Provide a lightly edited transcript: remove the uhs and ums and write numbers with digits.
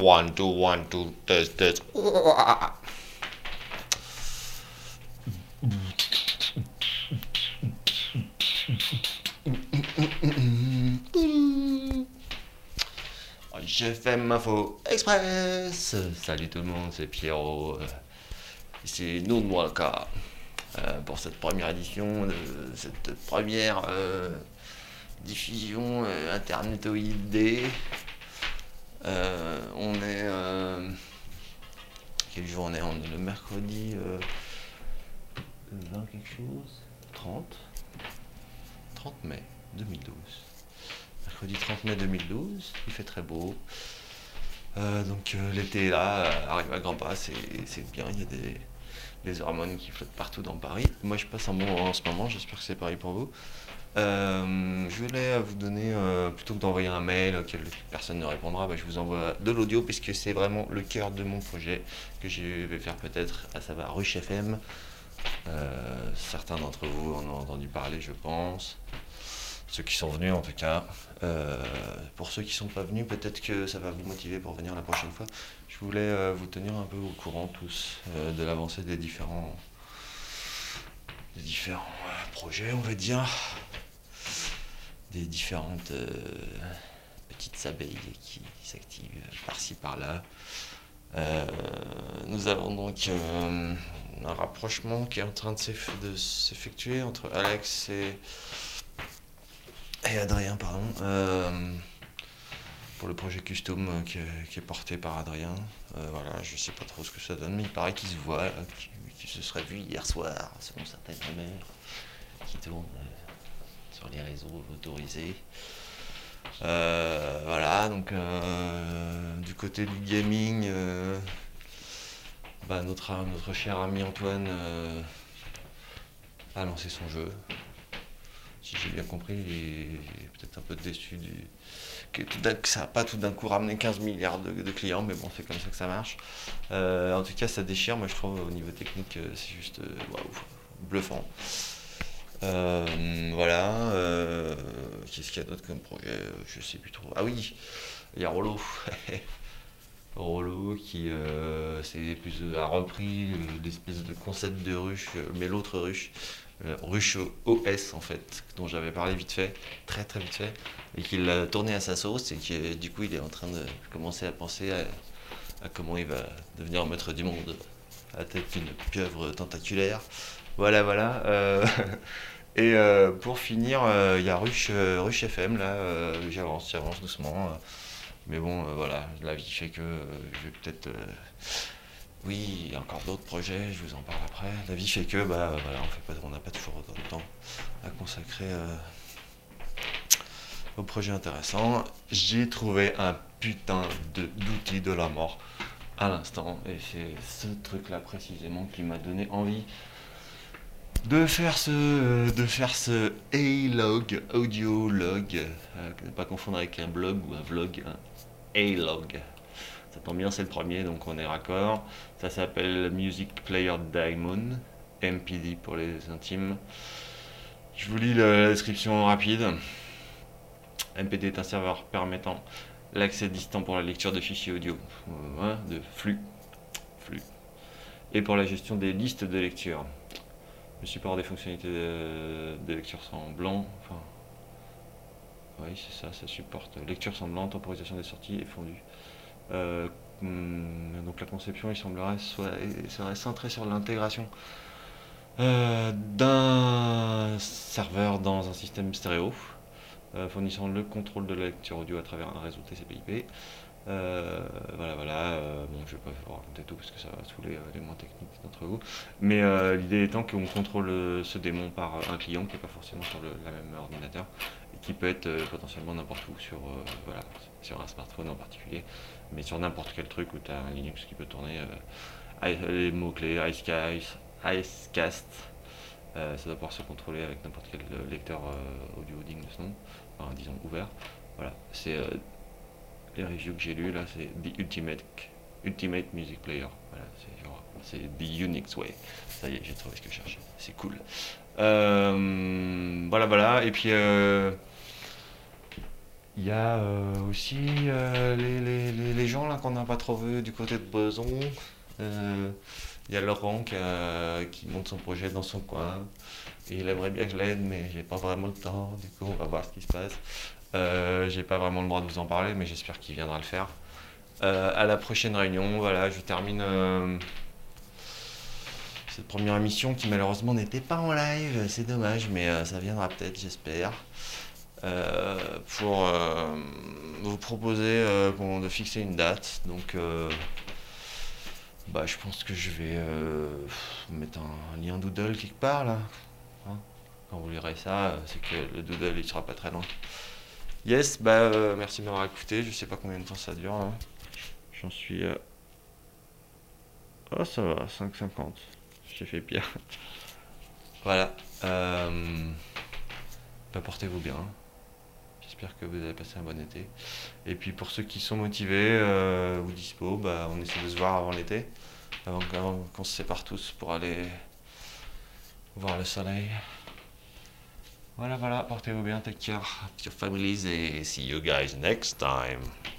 one, two, test, test. J'ai fait ma Info Express. Salut tout le monde, c'est Pierrot. C'est nous de Walka pour cette première édition de cette première diffusion internetoïdée. On est. Quel jour on est? On est le mercredi 20 quelque chose 30 mai 2012. Mercredi 30 mai 2012, il fait très beau. Donc l'été est là, arrive à grands pas, c'est bien, il y a des hormones qui flottent partout dans Paris. Moi je passe un bon moment en ce moment, j'espère que c'est pareil pour vous. Je voulais vous donner, plutôt que d'envoyer un mail auquel personne ne répondra, je vous envoie de l'audio puisque c'est vraiment le cœur de mon projet que je vais faire peut-être, à savoir Rush FM. Certains d'entre vous en ont entendu parler, je pense. Ceux qui sont venus en tout cas. Pour ceux qui ne sont pas venus, peut-être que ça va vous motiver pour venir la prochaine fois. Je voulais vous tenir un peu au courant tous de l'avancée des différents projets, on va dire, des différentes petites abeilles qui s'activent par-ci par-là. Nous avons donc un rapprochement qui est en train de s'effectuer entre Alex et Adrien, pardon, pour le projet Custom qui est porté par Adrien. Voilà, je sais pas trop ce que ça donne, mais il paraît qu'ils se voient, qu'ils se seraient vus hier soir, selon certaines rumeurs qui tournent sur les réseaux autorisés. Voilà, donc du côté du gaming, notre cher ami Antoine a lancé son jeu. Si j'ai bien compris, il est peut-être un peu déçu que ça n'a pas tout d'un coup ramené 15 milliards de clients, mais bon, c'est comme ça que ça marche. En tout cas, ça déchire, moi je trouve, au niveau technique, c'est juste waouh, bluffant. Voilà. Qu'est-ce qu'il y a d'autre comme projet? Je sais plus trop. Ah oui, il y a Rollo. Rollo qui a repris l'espèce de concept de ruche, mais l'autre ruche. Ruche OS en fait, dont j'avais parlé vite fait, très très vite fait, et qu'il a tourné à sa sauce et que du coup il est en train de commencer à penser à comment il va devenir maître du monde à la tête d'une pieuvre tentaculaire. Voilà, voilà. Et pour finir, il y a Rush FM là, j'avance doucement. Mais bon, voilà, la vie fait que je vais peut-être. Oui, il y a encore d'autres projets, je vous en parle après. La vie fait que, voilà, on n'a pas toujours autant de temps à consacrer aux projets intéressants. J'ai trouvé un putain d'outil de la mort à l'instant, et c'est ce truc-là précisément qui m'a donné envie de faire ce A-log, audio log, ne pas confondre avec un blog ou un vlog, un A-log. Ça tombe bien, c'est le premier, donc on est raccord. Ça s'appelle Music Player Daemon, MPD pour les intimes. Je vous lis la description rapide. MPD est un serveur permettant l'accès distant pour la lecture de fichiers audio, de flux, et pour la gestion des listes de lecture. Le support des fonctionnalités de lecture semblant, oui c'est ça, ça supporte lecture semblante, temporisation des sorties et fondu. Donc la conception, il semblerait, serait centrée sur l'intégration d'un serveur dans un système stéréo, fournissant le contrôle de la lecture audio à travers un réseau TCP/IP. Voilà. Bon, je vais pas vous raconter tout parce que ça va saouler les moins techniques d'entre vous. Mais l'idée étant qu'on contrôle ce démon par un client qui n'est pas forcément sur la même ordinateur et qui peut être potentiellement n'importe où sur un smartphone en particulier, mais sur n'importe quel truc où tu as un Linux qui peut tourner. Les mots-clés, Icecast, ça doit pouvoir se contrôler avec n'importe quel lecteur audio digne de ce nom, enfin, disons ouvert. Voilà, c'est les reviews que j'ai lues là, c'est The Ultimate Music Player. Voilà, c'est The Unix Way. Ça y est, j'ai trouvé ce que je cherchais. C'est cool. Voilà. Et puis Il y a aussi les gens là qu'on n'a pas trop vu du côté de Beson. Il y a Laurent qui monte son projet dans son coin. Et il aimerait bien que je l'aide, mais j'ai pas vraiment le temps. Du coup, on va voir ce qui se passe. J'ai pas vraiment le droit de vous en parler, mais j'espère qu'il viendra le faire. À la prochaine réunion, voilà, je termine cette première émission qui malheureusement n'était pas en live. C'est dommage, mais ça viendra peut-être, j'espère. Pour vous proposer de fixer une date. Donc, je pense que je vais mettre un lien Doodle quelque part là. Hein. Quand vous lirez ça, c'est que le Doodle il sera pas très loin. Yes, merci de m'avoir écouté. Je sais pas combien de temps ça dure là. J'en suis. Oh, ça va, 5,50. J'ai fait pire. Voilà. Portez-vous bien. J'espère que vous avez passé un bon été. Et puis pour ceux qui sont motivés ou dispo, on essaie de se voir avant l'été, avant qu'on se sépare tous pour aller voir le soleil. Voilà, portez-vous bien, take care of your families et see you guys next time.